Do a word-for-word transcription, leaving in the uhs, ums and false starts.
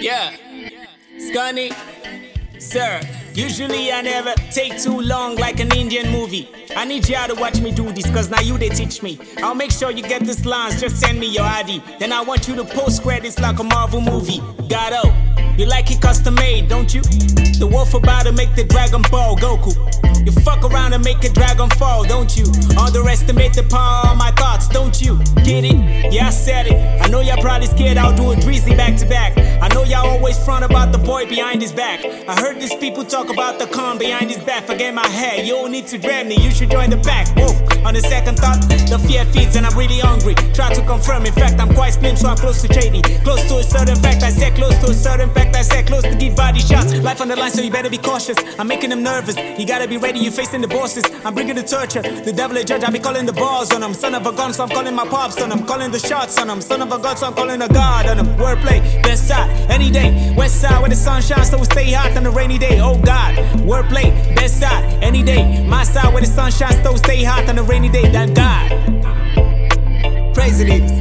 Yeah, Scunny, sir. Usually I never take too long like an Indian movie. I need y'all to watch me do this, cause now you they teach me. I'll make sure you get this lines, just send me your I D. Then I want you to post credits like a Marvel movie. Gato, you like it custom made, don't you? The wolf about to make the Dragon Ball Goku. You fuck around and make a dragon fall, don't you? Underestimate the power of my thoughts, don't you? Get it? Yeah, I said it. I know y'all probably scared I'll do a Dreezy back to back. I know y'all always front about the boy behind his back. I heard these people talk about the con behind his back. Forget my hair, you don't need to drag me, you should join the pack. Wolf, on the second thought, the fear feeds and I'm really hungry. Try to confirm, in fact I'm quite slim so I'm close to shady. Close to a certain fact, I said close to a certain fact, I said close to give body shots. Life on the line so you better be cautious. I'm making them nervous, you gotta be ready, you facing the bosses. I'm bringing the torture, the devil a judge, I be calling the balls on them. Son of a gun so I'm calling my pops on them. Calling the shots on them, son of a god so I'm calling a god on them. Wordplay, best side, any day. West side where the sun shines so we stay hot on a rainy day. Oh God, wordplay, best side, any day. My side where the sun shines so we stay hot on a rainy day. That God, praise it is.